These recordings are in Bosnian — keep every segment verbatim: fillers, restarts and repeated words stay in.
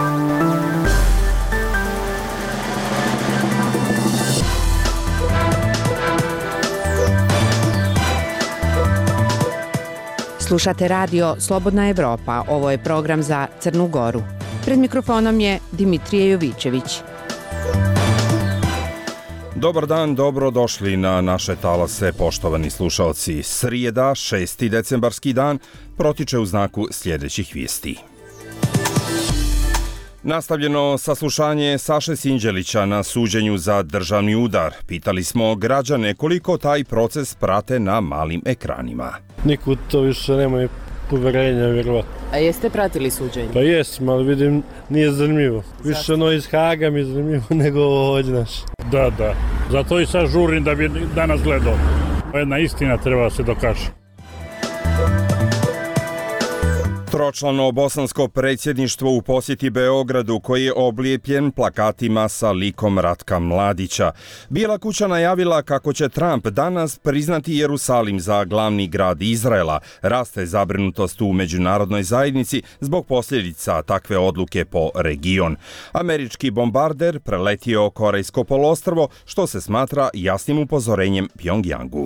Slušate radio Slobodna Evropa, ovo je program za Crnu Goru. Pred mikrofonom je Dimitrije Jovićević. Dobar dan, dobro došli na naše talase, poštovani slušalci. Srijeda, šesti decembarski dan, protiče u znaku sljedećih vijesti. Nastavljeno saslušanje Saše Sinđelića na suđenju za državni udar. Pitali smo građane koliko taj proces prate na malim ekranima. Niko to više nema poverenja, vjerovatno. A jeste pratili suđenje? Pa jesam, ali vidim, nije zanimljivo. Više ono iz Haga mi je zanimljivo nego ovo naš. Da, da. Zato i sad žurim da bi danas gledao. Jedna istina treba se dokaže. Tročlano bosansko predsjedništvo u posjeti Beogradu koji je oblijepljen plakatima sa likom Ratka Mladića. Bijela kuća najavila kako će Trump danas priznati Jerusalim za glavni grad Izraela. Raste zabrinutost u međunarodnoj zajednici zbog posljedica takve odluke po region. Američki bombarder preletio Korejsko poluostrvo, što se smatra jasnim upozorenjem Pjongjangu.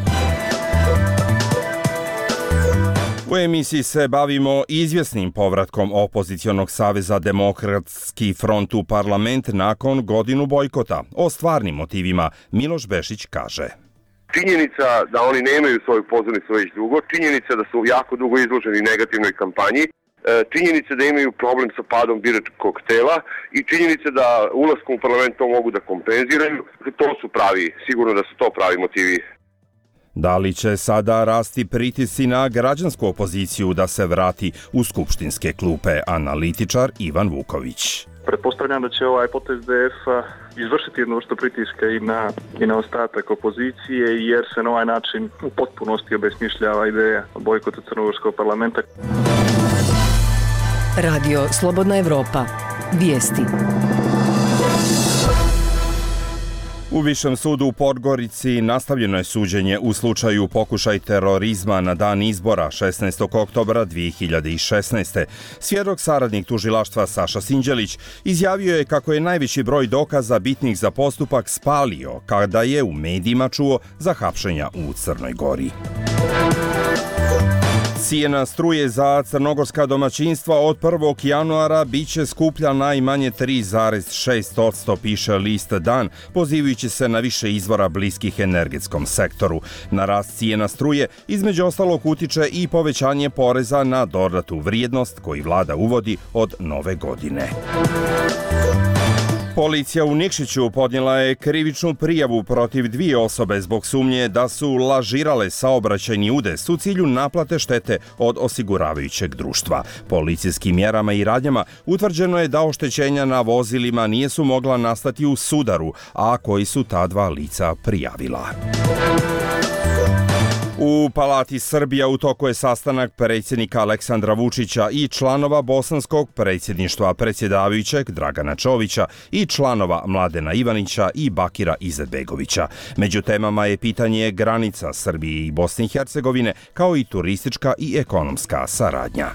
U emisiji se bavimo izvjesnim povratkom opozicionog saveza Demokratski front u parlament nakon godinu bojkota. O stvarnim motivima Miloš Bešić kaže. Činjenica da oni nemaju svoju pozornicu već dugo, činjenica da su jako dugo izloženi negativnoj kampanji, činjenica da imaju problem sa padom biračkog tela i činjenica da ulaskom u parlament to mogu da kompenziraju. To su pravi, sigurno da su to pravi motivi. Da li će sada rasti pritisci na građansku opoziciju da se vrati u skupštinske klupe? Analitičar Ivan Vuković. Pretpostavljam da će ovaj potez D F-a izvršiti jednu vrstu pritiska i na, i na ostatak opozicije, jer se na ovaj način u potpunosti obesmišljava ideja bojkota crnogorskog parlamenta. Radio Slobodna Evropa. Vijesti. U Višem sudu u Podgorici nastavljeno je suđenje u slučaju pokušaj terorizma na dan izbora šesnaestog oktobra dvije hiljade šesnaeste. Svjedok saradnik tužilaštva Saša Sinđelić izjavio je kako je najveći broj dokaza bitnih za postupak spalio kada je u medijima čuo za hapšenja u Crnoj Gori. Cijena struje za crnogorska domaćinstva od prvog januara bit će skuplja najmanje tri zarez šest posto, piše list Dan, pozivajući se na više izvora bliskih energetskom sektoru. Na rast cijena struje između ostalog utiče i povećanje poreza na dodatu vrijednost koji vlada uvodi od nove godine. Policija u Nikšiću podnijela je krivičnu prijavu protiv dvije osobe zbog sumnje da su lažirale saobraćajni udes u cilju naplate štete od osiguravajućeg društva. Policijskim mjerama i radnjama utvrđeno je da oštećenja na vozilima nisu mogla nastati u sudaru, a koji su ta dva lica prijavila. U Palati Srbija u toku je sastanak predsjednika Aleksandra Vučića i članova bosanskog predsjedništva predsjedavajućeg Dragana Čovića i članova Mladena Ivanića i Bakira Izetbegovića. Među temama je pitanje granica Srbije i Bosne i Hercegovine, kao i turistička i ekonomska saradnja.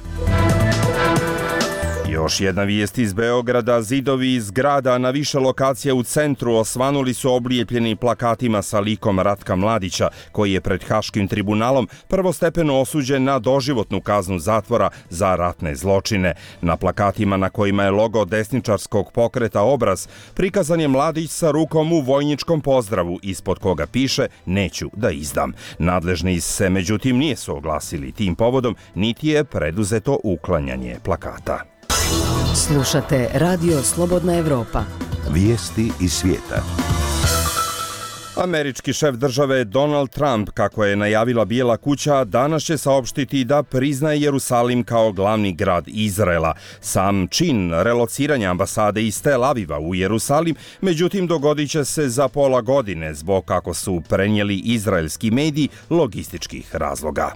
Još jedna vijest iz Beograda. Zidovi zgrada na više lokacija u centru osvanuli su oblijepljeni plakatima sa likom Ratka Mladića, koji je pred Haškim tribunalom prvostepeno osuđen na doživotnu kaznu zatvora za ratne zločine. Na plakatima na kojima je logo desničarskog pokreta Obraz prikazan je Mladić sa rukom u vojničkom pozdravu, ispod koga piše "Neću da izdam". Nadležni se međutim nisu oglasili tim povodom, niti je preduzeto uklanjanje plakata. Slušate Radio Slobodna Evropa. Vijesti iz svijeta. Američki šef države Donald Trump, kako je najavila Bijela kuća, danas će saopštiti da priznaje Jerusalim kao glavni grad Izraela. Sam čin relociranja ambasade iz Tel Aviva u Jerusalim, međutim, dogodit će se za pola godine zbog, kako su prenijeli izraelski mediji, logističkih razloga.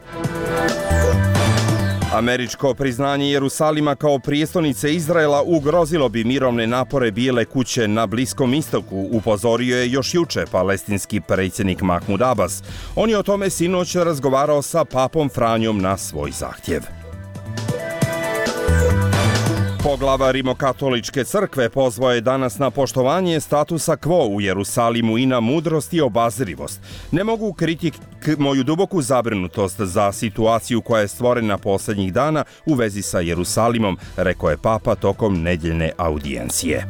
Američko priznanje Jerusalima kao prijestolnice Izraela ugrozilo bi mirovne napore Bijele kuće na Bliskom istoku, upozorio je još juče palestinski predsjednik Mahmud Abbas. On je o tome sinoć razgovarao sa papom Franjom na svoj zahtjev. Poglava Rimokatoličke crkve pozvao je danas na poštovanje statusa quo u Jerusalimu i na mudrost i obazrivost. Ne mogu kriti moju duboku zabrinutost za situaciju koja je stvorena posljednjih dana u vezi sa Jerusalimom, rekao je Papa tokom nedjeljne audijencije.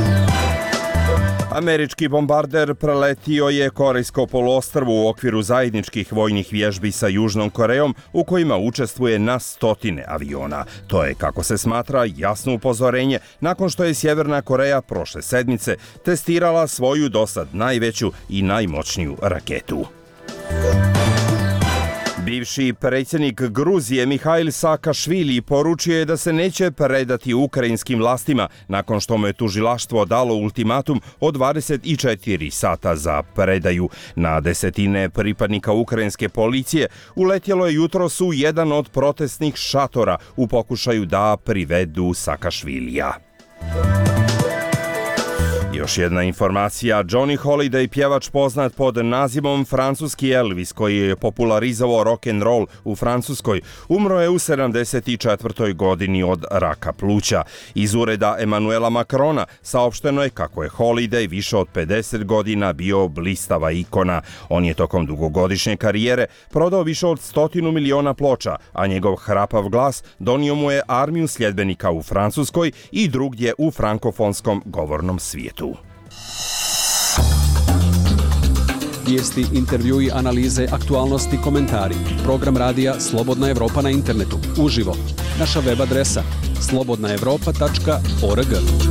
Američki bombarder preletio je Korejsko poluostrvo u okviru zajedničkih vojnih vježbi sa Južnom Korejom u kojima učestvuje na stotine aviona. To je, kako se smatra, jasno upozorenje nakon što je Sjeverna Koreja prošle sedmice testirala svoju dosad najveću i najmoćniju raketu. Bivši predsjednik Gruzije Mihail Saakašvili poručio je da se neće predati ukrajinskim vlastima nakon što mu je tužilaštvo dalo ultimatum od dvadeset četiri sata za predaju. Na desetine pripadnika ukrajinske policije uletjelo je jutros u jedan od protestnih šatora u pokušaju da privedu Saakašvilija. Još jedna informacija, Johnny Holiday, pjevač poznat pod nazivom Francuski Elvis, koji je popularizovao rock and roll u Francuskoj, umro je u sedamdeset četvrtoj godini od raka pluća. Iz ureda Emanuela Macrona saopšteno je kako je Holiday više od pedeset godina bio blistava ikona. On je tokom dugogodišnje karijere prodao više od stotinu miliona ploča, a njegov hrapav glas donio mu je armiju sljedbenika u Francuskoj i drugdje u frankofonskom govornom svijetu. Vijesti, intervjui, analize, aktualnosti, komentari. Program radija Slobodna Evropa na internetu. Uživo. Naša web adresa slobodna evropa tačka org.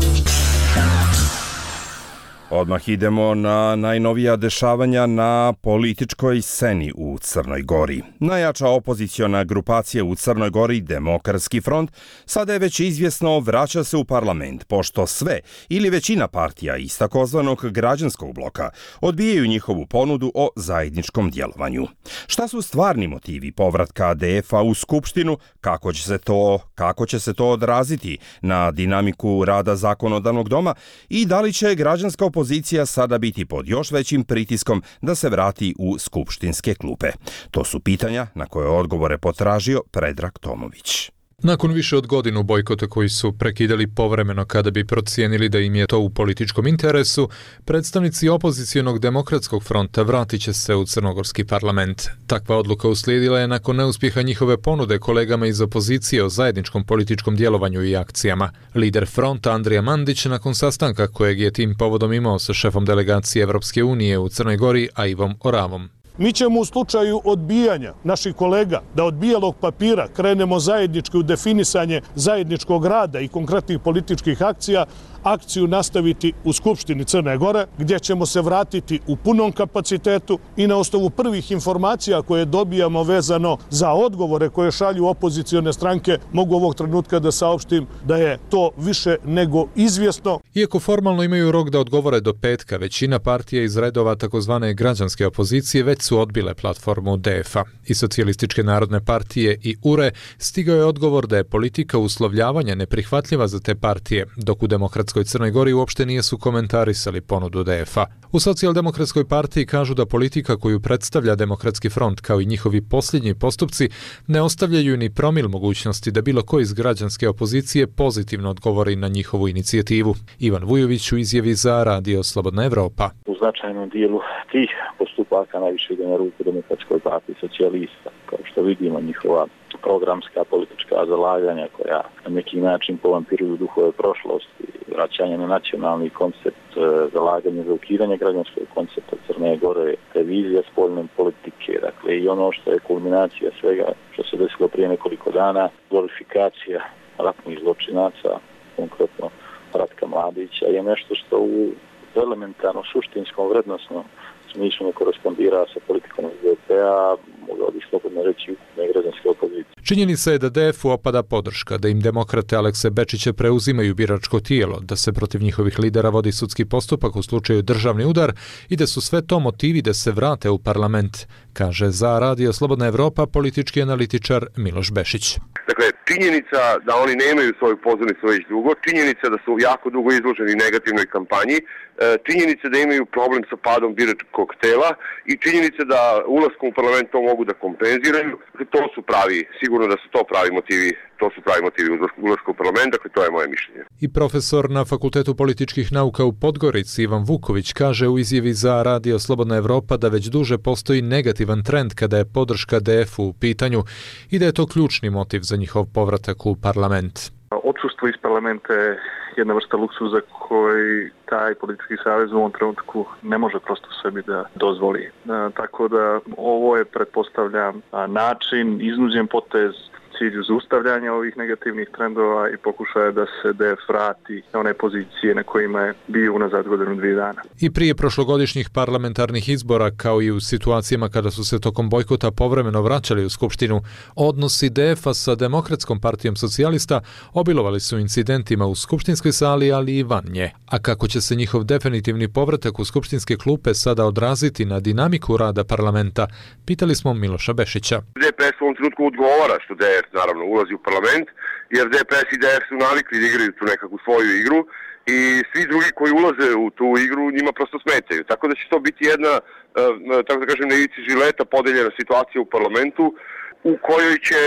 Odmah idemo na najnovija dešavanja na političkoj sceni u Crnoj Gori. Najjača opoziciona grupacija u Crnoj Gori, Demokratski front, sada je već izvjesno vraća se u parlament, pošto sve ili većina partija iz takozvanog građanskog bloka odbijaju njihovu ponudu o zajedničkom djelovanju. Šta su stvarni motivi povratka D F-a u Skupštinu, kako će se to, kako će se to odraziti na dinamiku rada zakonodavnog doma i da li će građanska opozicija Opozicija sada biti pod još većim pritiskom da se vrati u skupštinske klupe? To su pitanja na koje odgovore potražio Predrag Tomović. Nakon više od godinu bojkota koji su prekidali povremeno kada bi procijenili da im je to u političkom interesu, predstavnici opozicionog Demokratskog fronta vratit će se u crnogorski parlament. Takva odluka uslijedila je nakon neuspjeha njihove ponude kolegama iz opozicije o zajedničkom političkom djelovanju i akcijama. Lider fronta Andrija Mandić, nakon sastanka kojeg je tim povodom imao sa šefom delegacije Evropske unije u Crnoj Gori, Aivom Oravom. Mi ćemo u slučaju odbijanja naših kolega da od bijelog papira krenemo zajednički u definisanje zajedničkog rada i konkretnih političkih akcija, akciju nastaviti u Skupštini Crne Gore, gdje ćemo se vratiti u punom kapacitetu i na osnovu prvih informacija koje dobijamo vezano za odgovore koje šalju opozicione stranke, mogu ovog trenutka da saopštim da je to više nego izvjesno. Iako formalno imaju rok da odgovore do petka, većina partija iz redova takozvane građanske opozicije već su odbile platformu D F-a. I Socijalističke narodne partije i U R E stigao je odgovor da je politika uslovljavanja neprihvatljiva za te partije, dok u Demokratskoj Crnoj Gori uopšte nije su komentarisali ponudu D F-a. U Socijaldemokratskoj partiji kažu da politika koju predstavlja Demokratski front kao i njihovi posljednji postupci ne ostavljaju ni promil mogućnosti da bilo ko iz građanske opozicije pozitivno odgovori na njihovu inicijativu. Ivan Vujović u izjavi za Radio Slobodna Evropa. U značajnom dijelu tih postupaka najviše ide na ruku Demokratskoj partiji socijalista, kao što vidimo njihova programska politička zalaganja koja na neki način povampiruju duhove prošlosti, vraćanje na nacionalni koncept, zalaganje za ukidanje građanskog koncepta Crne Gore, revizija spoljne politike, dakle i ono što je kulminacija svega što se desilo prije nekoliko dana, glorifikacija ratnih zločinaca, konkretno Ratka Mladića, je nešto što u elementarno suštinskom vrednosnom smislu ne korespondira sa politikom S D P-a, mogao bih slobodno reći ukupne građanske opozicije. Činjenica je da D F-u opada podrška, da im demokrate Alekse Bečića preuzimaju biračko tijelo, da se protiv njihovih lidera vodi sudski postupak u slučaju državni udar i da su sve to motivi da se vrate u parlament, kaže za Radio Slobodna Evropa politički analitičar Miloš Bešić. Dakle, činjenica da oni nemaju svoju pozornicu već dugo, činjenica da su jako dugo izloženi negativnoj kampanji, činjenica da imaju problem sa padom biračkog tela i činjenica da ulaskom u parlament to mogu da kompenziraju. To su pravi, sigurno da su to pravi motivi to su pravi motivi ulaska u parlament, dakle to je moje mišljenje. I profesor na Fakultetu političkih nauka u Podgorici Ivan Vuković kaže u izjavi za Radio Slobodna Evropa da već duže postoji negativan trend kada je podrška D F-u u pitanju i da je to ključni motiv za njihov povratak u parlament. Odsustvo iz parlamenta je jedna vrsta luksuza koji taj politički savez u ovom trenutku ne može prosto sebi da dozvoli. E, tako da ovo je, pretpostavljam, način, iznuđen potez cilju zaustavljanja ovih negativnih trendova i pokušaja da se D F vrati na one pozicije na kojima je bio unazad godinu dvije dana. I prije prošlogodišnjih parlamentarnih izbora, kao i u situacijama kada su se tokom bojkota povremeno vraćali u Skupštinu, odnosi D F-a sa Demokratskom partijom socijalista obilovali su incidentima u skupštinskoj sali, ali i van nje. A kako će se njihov definitivni povratak u skupštinske klupe sada odraziti na dinamiku rada parlamenta, pitali smo Miloša Bešića. D P S u ovom trenutku odgovara što D F naravno ulazi u parlament, jer D P S i D F su navikli da igraju tu nekakvu svoju igru i svi drugi koji ulaze u tu igru njima prosto smetaju. Tako da će to biti jedna, tako da kažem, na ivici žileta podeljena situacija u parlamentu u kojoj će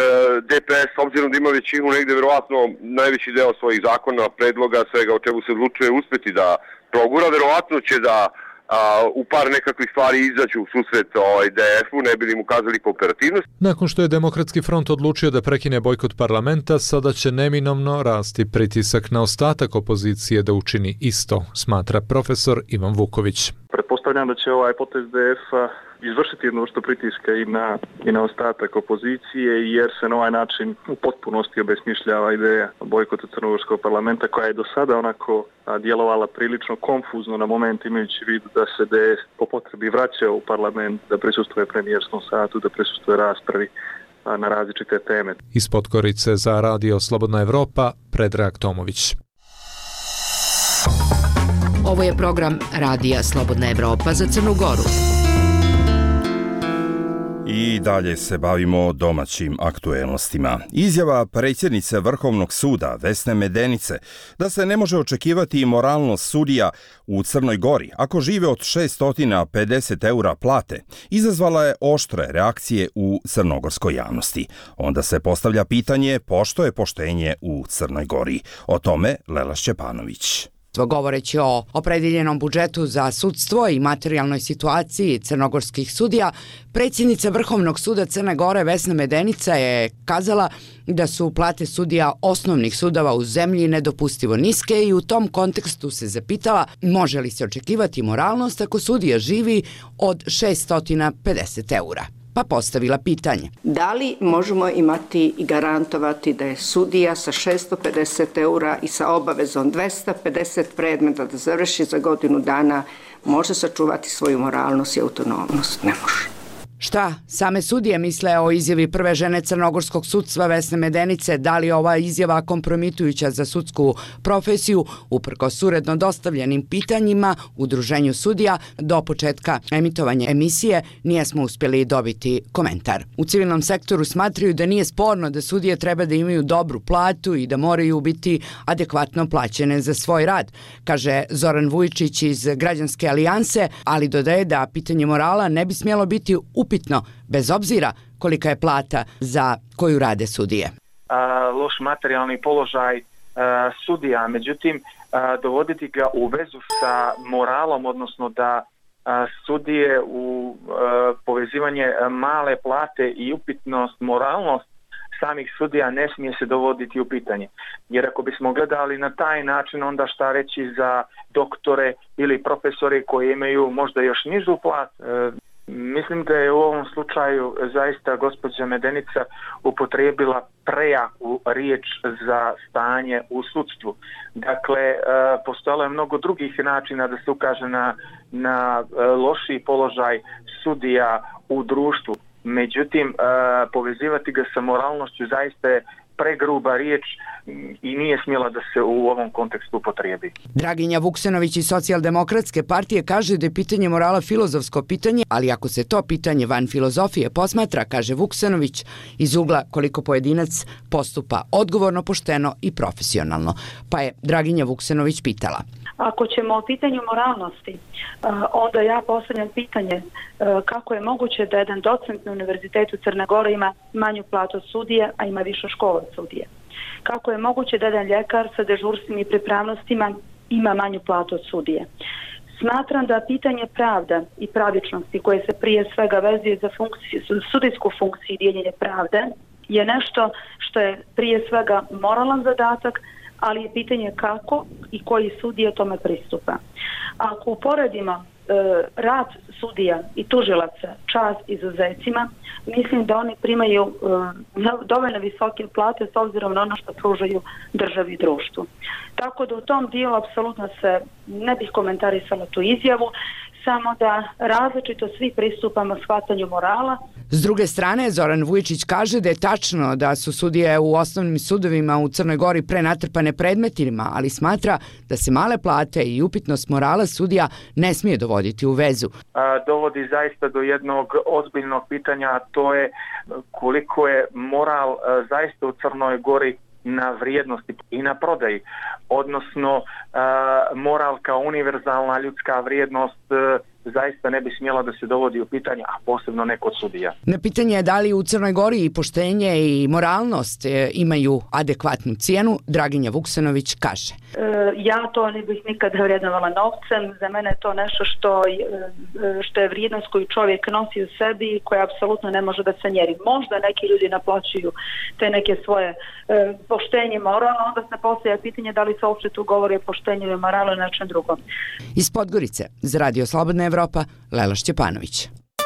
D P S, s obzirom da ima većinu negde verovatno najveći deo svojih zakona, predloga, svega o čemu se odlučuje, uspeti da progura. Verovatno će da a, u par nekakvih stvari izađu u susret ovaj, D F-u, ne bi li mu kazali kooperativnost. Nakon što je Demokratski front odlučio da prekine bojkot parlamenta, sada će neminovno rasti pritisak na ostatak opozicije da učini isto, smatra profesor Ivan Vuković. Pretpostavljam da će ovaj potez D F-a izvršiti jednu vrstu pritiska i na, i na ostatak opozicije, jer se na ovaj način u potpunosti obesmišljava ideja bojkota crnogorskog parlamenta, koja je do sada onako a, djelovala prilično konfuzno na moment, imajući vidu da se D F po potrebi vraća u parlament, da prisustvuje premijerskom satu, da prisustvuje raspravi a, na različite teme. Iz Podgorice za Radio Slobodna Evropa, Predrag Tomović. Ovo je program Radija Slobodna Evropa za Crnu Goru. I dalje se bavimo domaćim aktuelnostima. Izjava predsjednice Vrhovnog suda Vesne Medenice da se ne može očekivati moralnost sudija u Crnoj Gori ako žive od šesto pedeset eura plate izazvala je oštre reakcije u crnogorskoj javnosti. Onda se postavlja pitanje pošto je poštenje u Crnoj Gori. O tome Lela Šćepanović. Govoreći o opredjeljenom budžetu za sudstvo i materijalnoj situaciji crnogorskih sudija, predsjednica Vrhovnog suda Crne Gore Vesna Medenica je kazala da su plate sudija osnovnih sudova u zemlji nedopustivo niske i u tom kontekstu se zapitala može li se očekivati moralnost ako sudija živi od šesto pedeset eura. Pa postavila pitanje. Da li možemo imati i garantovati da je sudija sa šesto pedeset eura i sa obavezom dvesta pedeset predmeta da završi za godinu dana može sačuvati svoju moralnost i autonomnost? Ne može. Šta same sudije misle o izjavi prve žene crnogorskog sudstva Vesne Medenice? Da li ova izjava kompromitujuća za sudsku profesiju? Uprkos uredno dostavljenim pitanjima Udruženju sudija do početka emitovanja emisije nijesmo uspjeli dobiti komentar. U civilnom sektoru smatraju da nije sporno da sudije treba da imaju dobru platu i da moraju biti adekvatno plaćene za svoj rad, kaže Zoran Vujčić iz Građanske alijanse, ali dodaje da pitanje morala ne bi smjelo biti upitno bitno, bez obzira kolika je plata za koju rade sudije. A, loš materijalni položaj a, sudija, međutim a, dovoditi ga u vezu sa moralom, odnosno da a, sudije u a, povezivanje male plate i upitnost, moralnost samih sudija ne smije se dovoditi u pitanje. Jer ako bismo gledali na taj način, onda šta reći za doktore ili profesore koji imaju možda još nižu platu. E, Mislim da je u ovom slučaju zaista gospođa Medenica upotrijebila prejaku riječ za stanje u sudstvu. Dakle, postojalo je mnogo drugih načina da se ukaže na, na lošiji položaj sudija u društvu. Međutim, povezivati ga sa moralnošću zaista je pregruba riječ i nije smjela da se u ovom kontekstu upotrijebi. Draginja Vuksanović iz Socijaldemokratske partije kaže da je pitanje morala filozofsko pitanje, ali ako se to pitanje van filozofije posmatra, kaže Vuksanović, iz ugla koliko pojedinac postupa odgovorno, pošteno i profesionalno. Pa je Draginja Vuksanović pitala. Ako ćemo o pitanju moralnosti, onda ja postavljam pitanje kako je moguće da jedan docent na Univerzitetu Crne Gore ima manju platu od sudije, a ima višu školu od sudije. Kako je moguće da jedan ljekar sa dežurstvima i pripravnostima ima manju platu od sudije. Smatram da pitanje pravda i pravičnosti koje se prije svega vezuje za funkciju, sudijsku funkciju i dijeljenje pravde je nešto što je prije svega moralan zadatak, ali je pitanje kako i koji sudije tome pristupa. Ako uporedimo e, rad sudija i tužilaca čast izuzecima, mislim da oni primaju e, dovoljno visoke plate s obzirom na ono što pružaju državi i društvu. Tako da u tom dijelu apsolutno se ne bih komentarisala tu izjavu, samo da različito svi pristupamo shvatanju morala. S druge strane, Zoran Vujičić kaže da je tačno da su sudije u osnovnim sudovima u Crnoj Gori prenatrpane predmetima, ali smatra da se male plate i upitnost morala sudija ne smije dovoditi u vezu. Dovodi zaista do jednog ozbiljnog pitanja, a to je koliko je moral zaista u Crnoj Gori na vrijednosti i na prodaji, odnosno uh, moral kao univerzalna ljudska vrijednost uh, zaista ne bi smjela da se dovodi u pitanje, a posebno ne kod sudija. Na pitanje je da li u Crnoj Gori i poštenje i moralnost e, imaju adekvatnu cijenu, Draginja Vuksanović kaže. E, ja to ne bih nikada vrednovala novcem, za mene je to nešto što, e, što je vrijednost koju čovjek nosi u sebi i koja apsolutno ne može da se mjeri. Možda neki ljudi naplaćuju te neke svoje e, poštenje i moral, onda se postavlja pitanje da li se uopće tu govori o poštenju i moralu i nečem drugom. Iz Podgorice, za Radio Slobodna Evropa, Lela Šćepanović.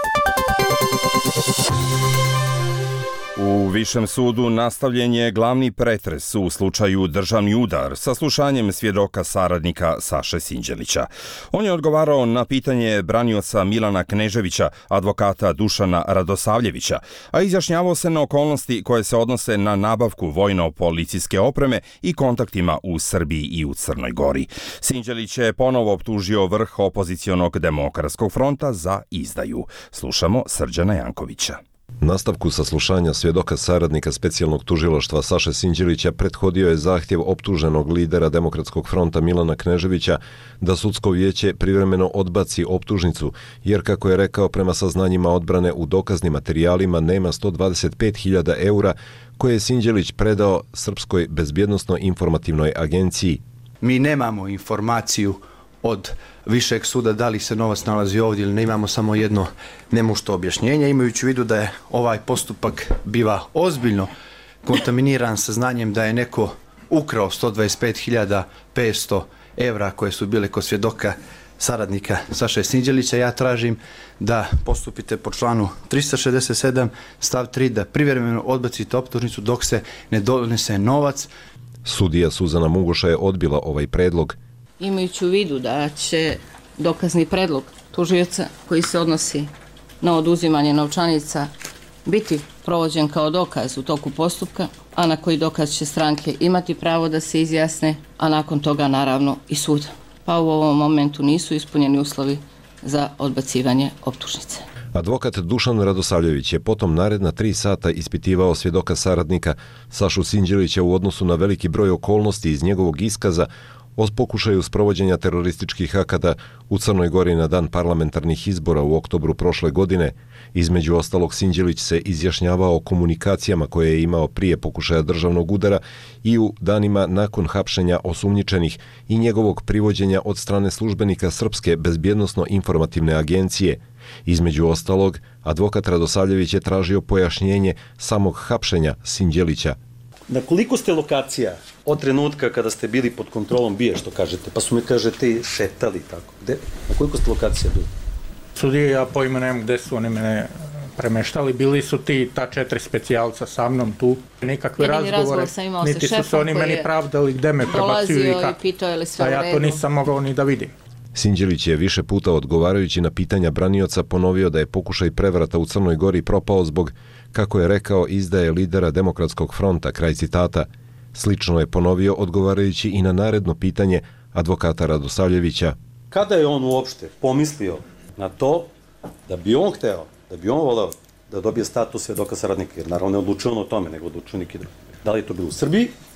U Višem sudu nastavljen je glavni pretres u slučaju državni udar sa slušanjem svjedoka saradnika Saše Sinđelića. On je odgovarao na pitanje branioca Milana Kneževića, advokata Dušana Radosavljevića, a izjašnjavao se na okolnosti koje se odnose na nabavku vojno-policijske opreme i kontaktima u Srbiji i u Crnoj Gori. Sinđelić je ponovo optužio vrh opozicionog Demokratskog fronta za izdaju. Slušamo Srđana Jankovića. Nastavku saslušanja svjedoka saradnika specijalnog tužilaštva Saše Sinđelića prethodio je zahtjev optuženog lidera Demokratskog fronta Milana Kneževića da sudsko vijeće privremeno odbaci optužnicu, jer kako je rekao prema saznanjima odbrane u dokaznim materijalima nema sto dvadeset pet hiljada eura koje je Sinđelić predao Srpskoj bezbjednosno-informativnoj agenciji. Mi nemamo informaciju od Višeg suda da li se novac nalazi ovdje ili ne, imamo samo jedno nemušto objašnjenje, imajući u vidu da je ovaj postupak biva ozbiljno kontaminiran saznanjem da je neko ukrao sto dvadeset pet hiljada petsto evra koje su bile kod svjedoka saradnika Saše Sinđelića. Ja tražim da postupite po članu trista šezdeset sedam stav tri, da privremeno odbacite optužnicu dok se ne donese novac. Sudija Suzana Mugoša je odbila ovaj predlog. Imajući u vidu da će dokazni predlog tužioca koji se odnosi na oduzimanje novčanica biti provođen kao dokaz u toku postupka, a na koji dokaz će stranke imati pravo da se izjasne, a nakon toga naravno i sud. Pa u ovom momentu nisu ispunjeni uslovi za odbacivanje optužnice. Advokat Dušan Radosavljević je potom naredna tri sata ispitivao svjedoka saradnika Sašu Sinđelića u odnosu na veliki broj okolnosti iz njegovog iskaza o pokušaju sprovođenja terorističkih akata u Crnoj Gori na dan parlamentarnih izbora u oktobru prošle godine. Između ostalog, Sinđelić se izjašnjavao o komunikacijama koje je imao prije pokušaja državnog udara i u danima nakon hapšenja osumnjičenih i njegovog privođenja od strane službenika Srpske bezbjednosno-informativne agencije. Između ostalog, advokat Radosavljević je tražio pojašnjenje samog hapšenja Sinđelića. Na koliko ste lokacija od trenutka kada ste bili pod kontrolom bije, što kažete, pa su mi, kažete, šetali tako? Gde? Na koliko ste lokacija bili? Sudije, ja pojma nemam gde su oni mene premeštali. Bili su ti, ta četiri specijalca sa mnom tu. Nikakve razgovore, niti su se oni meni pravdali gde me prebacuju i kako. A ja to nisam mogao ni da vidim. Sinđelić je više puta odgovarajući na pitanja branioca ponovio da je pokušaj prevrata u Crnoj Gori propao zbog, kako je rekao, izdaje lidera Demokratskog fronta, kraj citata. Slično je ponovio odgovarajući i na naredno pitanje advokata Radosavljevića. Kada je on uopšte pomislio na to da bi on hteo, da bi on voleo da dobije status svjedoka saradnika, jer naravno ne odlučuje on o tome, nego odlučuje neki drugi. Da li je to bilo u Srbiji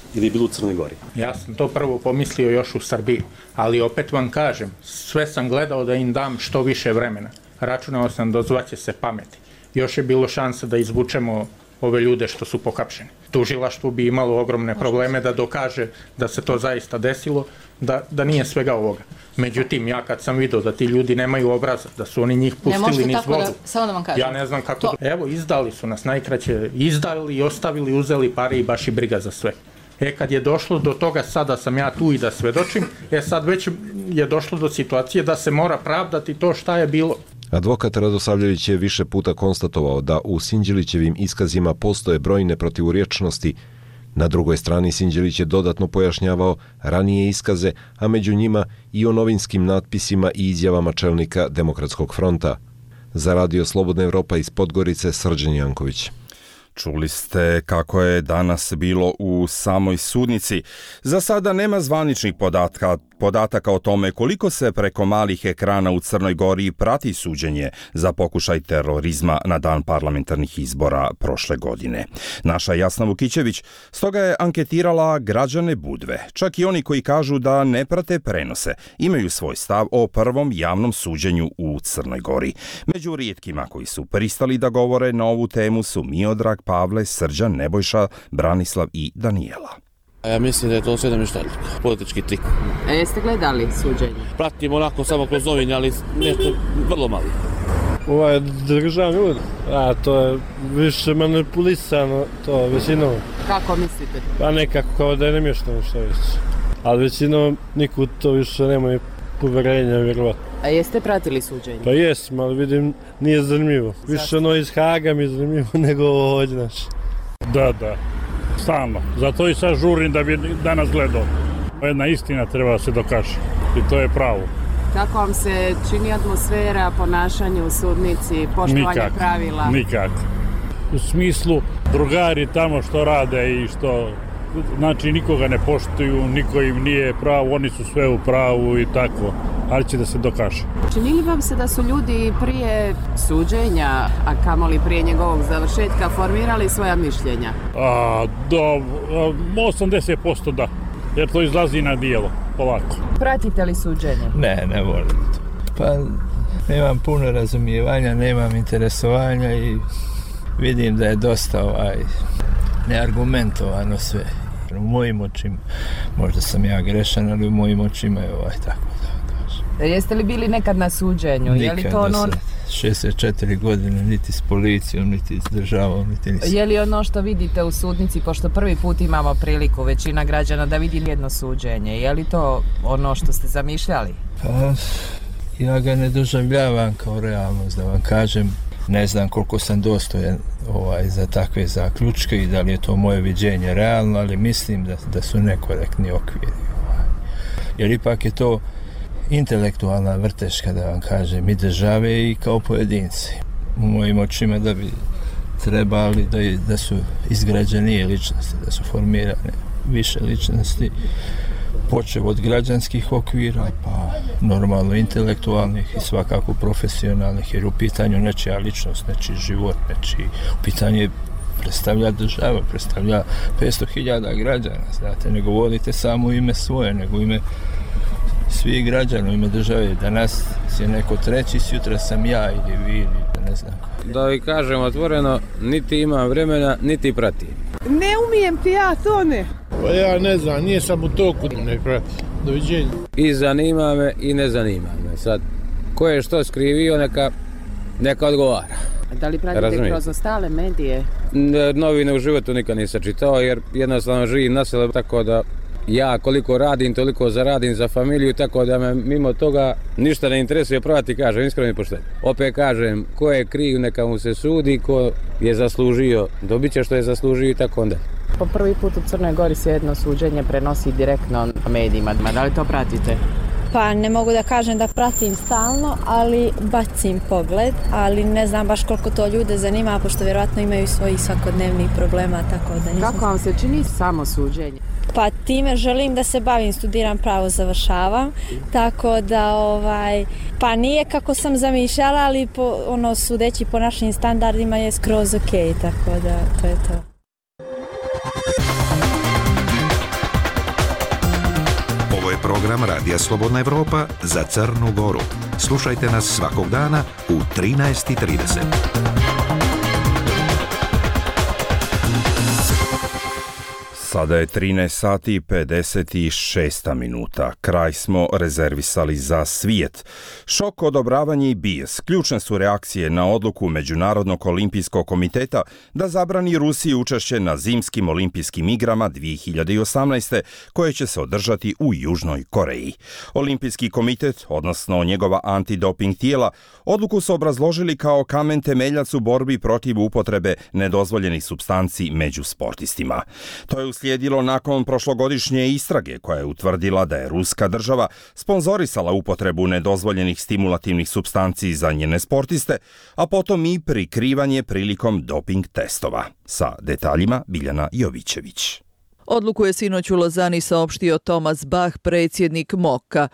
ili je bilo u Crnoj Gori? Ja sam to prvo pomislio još u Srbiji, ali opet vam kažem, sve sam gledao da im dam što više vremena. Računao sam dozvaće se pameti. Još je bilo šansa da izvučemo ove ljude što su pohapšeni. Tužilaštvo bi imalo ogromne probleme da dokaže da se to zaista desilo, da, da nije svega ovoga. Međutim, ja kad sam vidio da ti ljudi nemaju obraza, da su oni njih pustili niz vodu, da, samo da vam kažem. Ja ne znam kako... To... Da, evo, izdali su nas najkraće, izdali i ostavili, uzeli pare i baš i briga za sve. E, kad je došlo do toga, sada sam ja tu i da svedočim, e sad već je došlo do situacije da se mora pravdati to šta je bilo. Advokat Radosavljević je više puta konstatovao da u Sinđelićevim iskazima postoje brojne protivurječnosti. Na drugoj strani Sinđelić je dodatno pojašnjavao ranije iskaze, a među njima i o novinskim natpisima i izjavama čelnika Demokratskog fronta. Za Radio Slobodna Evropa iz Podgorice, Srđan Janković. Čuli ste kako je danas bilo u samoj sudnici. Za sada nema zvaničnih podatka, podataka o tome koliko se preko malih ekrana u Crnoj Gori prati suđenje za pokušaj terorizma na dan parlamentarnih izbora prošle godine. Naša Jasna Vukićević stoga je anketirala građane Budve. Čak i oni koji kažu da ne prate prenose imaju svoj stav o prvom javnom suđenju u Crnoj Gori. Među rijetkima koji su pristali da govore na ovu temu su Miodrag, Pavle, Srđan, Nebojša, Branislav i Danijela. Ja mislim da je to sve namještaljka, politički trik. A jeste gledali suđenje? Pratim onako samo kroz novinje, ali nešto vrlo malo. Ovaj državni udar, a to je više manipulisano, to većinom. Kako mislite? Pa nekako kao da je namještano što više. Ali većinom nikud to više nema poverenja, vjerovatno. A jeste pratili suđenje? Pa jesam, ali vidim nije zanimljivo. Više ono iz Haga mi je zanimljivo nego ovo ovdje naše. Da, da. Stalno. Zato i sad žurim da bi danas gledao. Jedna istina treba da se dokaže. I to je pravo. Kako vam se čini atmosfera, ponašanje u sudnici, poštovanje nikak, pravila? Nikak. U smislu drugari tamo što rade i što... Znači nikoga ne poštuju, niko im nije pravo, oni su sve u pravu i tako. Ali će da se dokaže. Čini li vam se da su ljudi prije suđenja, a kamoli prije njegovog završetka, formirali svoja mišljenja? A, do osamdeset posto da, jer to izlazi na dijelo, polako. Pratite li suđenje? Ne, ne volim to. Pa nemam puno razumijevanja, nemam interesovanja i vidim da je dosta ovaj, neargumentovano sve. U mojim očima, možda sam ja grešan, ali u mojim očima je ovaj tako da. Jeste li bili nekad na suđenju? Nikad, je li to ono... šezdeset četiri godine, niti s policijom, niti s državom, niti nisam. Je li ono što vidite u sudnici, pošto prvi put imamo priliku, većina građana, da vidi jedno suđenje, je li to ono što ste zamišljali? Pa, ja ga ne doživljavam kao realnost, da vam kažem. Ne znam koliko sam dostojan ovaj, za takve zaključke i da li je to moje viđenje realno, ali mislim da, da su nekorektni okviri. Ovaj. Jer ipak je to intelektualna vrteška, da vam kažem, i države i kao pojedinci. U mojim očima da bi trebali da, da su izgrađenije ličnosti, da su formirane više ličnosti, počev od građanskih okvira, pa normalno intelektualnih i svakako profesionalnih, jer u pitanju nečija ličnost, nečiji život, nečiji, u pitanju predstavlja država, predstavlja petsto hiljada građana, znate, ne govorite samo u ime svoje, nego u ime svih građana, u ime države. Danas je neko treći, sutra sam ja ili vi ili ne znam. Da vi kažem otvoreno, niti imam vremena, niti pratim. Ne umijem ti ja to ne. Pa ja ne znam, nije sam u toku, ne pratim. Doviđenja. I zanima me i ne zanima me. Sad, ko je što skrivio, neka, neka odgovara. Da li pratite Razumijete? Kroz ostale medije? Novine u životu nikad nisam čitao, jer jednostavno živim na selu, tako da ja koliko radim, toliko zaradim za familiju, tako da me mimo toga ništa ne interesuje, prava ti kažem, iskreno i pošteno. Opet kažem, ko je kriv, neka mu se sudi, ko je zaslužio, dobit će što je zaslužio i tako onda. Po prvi put u Crnoj Gori se jedno suđenje prenosi direktno na medijima. Da li to pratite? Pa ne mogu da kažem da pratim stalno, ali bacim pogled, ali ne znam baš koliko to ljude zanima, pošto vjerojatno imaju svojih svakodnevnih problema, tako da ne znam. Kako vam se čini samo suđenje? Pa time želim da se bavim, studiram pravo, završavam, tako da ovaj, pa nije kako sam zamišljala, ali po, ono, sudeći po našim standardima je skroz ok, tako da to je to. program Radija Slobodna Evropa za Crnu Goru. Slušajte nas svakog dana u trinaest i trideset. Sada je trinaest sati i pedeset šest minuta. Kraj smo rezervisali za svijet. Šok, odobravanje i bijes ključne su reakcije na odluku Međunarodnog olimpijskog komiteta da zabrani Rusiji učešće na zimskim olimpijskim igrama dvije hiljade osamnaeste koje će se održati u Južnoj Koreji. Olimpijski komitet, odnosno njegova antidoping tijela, odluku su obrazložili kao kamen temeljac u borbi protiv upotrebe nedozvoljenih supstanci među sportistima. To je uslijedilo nakon prošlogodišnje istrage koja je utvrdila da je ruska država sponzorisala upotrebu nedozvoljenih stimulativnih supstanci za njene sportiste, a potom i prikrivanje prilikom doping testova. Sa detaljima Biljana Jovićević. Odluku je sinoć u Lozani saopštio Thomas Bach, predsjednik Moka.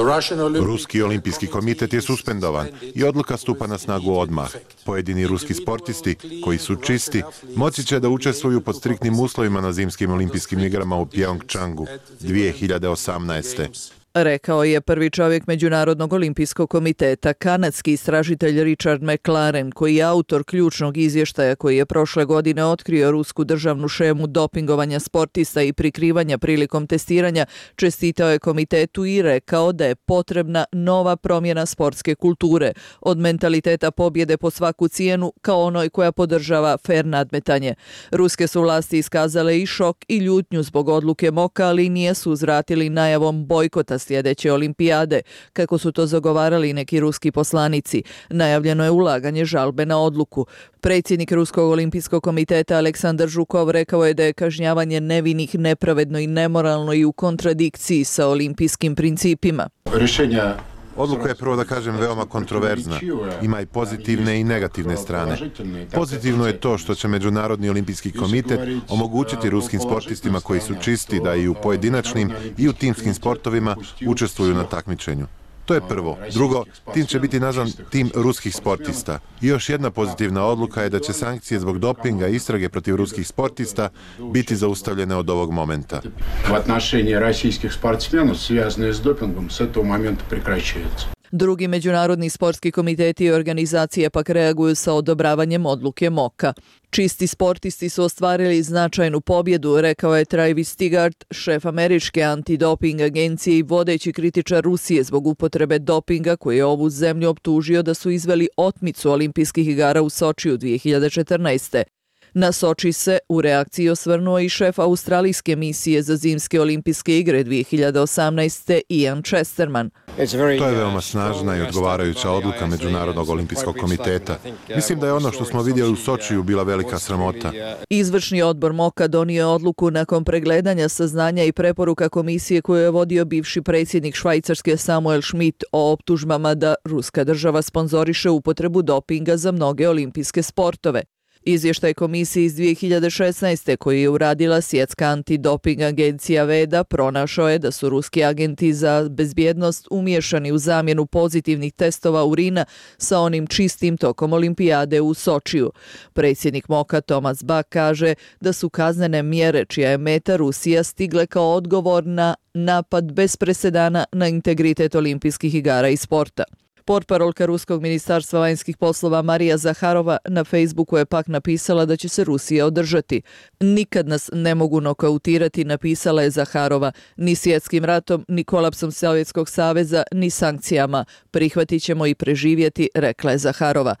Ruski olimpijski komitet je suspendovan i odluka stupa na snagu odmah. Pojedini ruski sportisti, koji su čisti, moći će da učestvuju pod striktnim uslovima na zimskim olimpijskim igrama u Pyeongchangu dvije hiljade osamnaeste. Rekao je prvi čovjek Međunarodnog olimpijskog komiteta, kanadski istražitelj Richard McLaren, koji je autor ključnog izvještaja koji je prošle godine otkrio rusku državnu šemu dopingovanja sportista i prikrivanja prilikom testiranja. Čestitao je komitetu i rekao da je potrebna nova promjena sportske kulture, od mentaliteta pobjede po svaku cijenu kao onoj koja podržava fer nadmetanje. Ruske su vlasti iskazale i šok i ljutnju zbog odluke Moka, ali nisu uzvratili najavom bojkota sljedeće olimpijade, kako su to zagovarali neki ruski poslanici. Najavljeno je ulaganje žalbe na odluku. Predsjednik Ruskog olimpijskog komiteta Aleksandar Žukov rekao je da je kažnjavanje nevinih nepravedno i nemoralno i u kontradikciji sa olimpijskim principima. Rješenja Odluka je, prvo da kažem, veoma kontroverzna. Ima i pozitivne i negativne strane. Pozitivno je to što će Međunarodni olimpijski komitet omogućiti ruskim sportistima koji su čisti da i u pojedinačnim i u timskim sportovima učestvuju na takmičenju. To je prvo. Drugo, tim će biti nazvan tim ruskih sportista. I još jedna pozitivna odluka je da će sankcije zbog dopinga i istrage protiv ruskih sportista biti zaustavljene od ovog momenta. V отношении российских спортсменов, связанные с допингом, с этого момента прекращаются. Drugi međunarodni sportski komiteti i organizacije pak reaguju sa odobravanjem odluke Moka. Čisti sportisti su ostvarili značajnu pobjedu, rekao je Travis Stigart, šef američke antidoping agencije i vodeći kritičar Rusije zbog upotrebe dopinga, koji je ovu zemlju optužio da su izveli otmicu olimpijskih igara u Sočiju dvije hiljade četrnaeste. Na Soči se u reakciji osvrnuo i šef australijske misije za zimske olimpijske igre dvije hiljade osamnaeste. Ian Chesterman. To je veoma snažna i odgovarajuća odluka Međunarodnog olimpijskog komiteta. Mislim da je ono što smo vidjeli u Sočiju bila velika sramota. Izvršni odbor Moka donio je odluku nakon pregledanja saznanja i preporuka komisije koju je vodio bivši predsjednik Švajcarske Samuel Schmidt o optužbama da ruska država sponzoriše upotrebu dopinga za mnoge olimpijske sportove. Izvještaj komisije iz dvije hiljade šesnaeste koji je uradila svjetska antidoping agencija VEDA pronašao je da su ruski agenti za bezbjednost umiješani u zamjenu pozitivnih testova urina sa onim čistim tokom olimpijade u Sočiju. Predsjednik Moka Thomas Bach kaže da su kaznene mjere čija je meta Rusija stigle kao odgovor na napad bez presedana na integritet olimpijskih igara i sporta. Portparolka Ruskog ministarstva vanjskih poslova Marija Zaharova na Facebooku je pak napisala da će se Rusija održati. Nikad nas ne mogu nokautirati, napisala je Zaharova, ni svjetskim ratom, ni kolapsom Sovjetskog saveza, ni sankcijama. Prihvatit ćemo i preživjeti, rekla je Zaharova.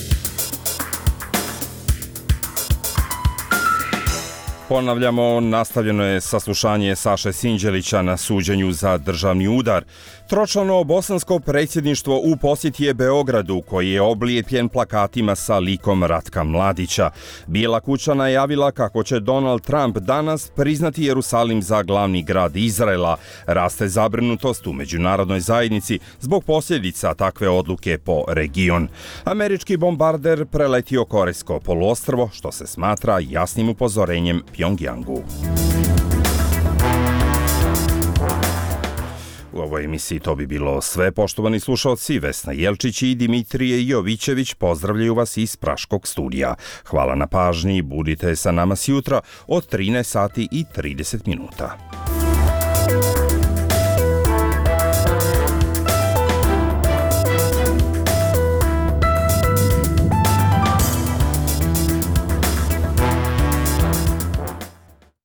Ponavljamo, nastavljeno je saslušanje Saše Sinđelića na suđenju za državni udar. Tročlano bosansko predsjedništvo u posjeti je Beogradu, koji je oblijepljen plakatima sa likom Ratka Mladića. Bijela kuća najavila kako će Donald Trump danas priznati Jerusalim za glavni grad Izraela. Raste zabrinutost u međunarodnoj zajednici zbog posljedica takve odluke po region. Američki bombarder preletio Korejsko poluostrvo, što se smatra jasnim upozorenjem Pjongjangu. U ovoj emisiji to bi bilo sve. Poštovani slušalci, Vesna Jelčić i Dimitrije Jovićević pozdravljaju vas iz Praškog studija. Hvala na pažnji, budite sa nama sjutra od trinaest sati i trideset minuta.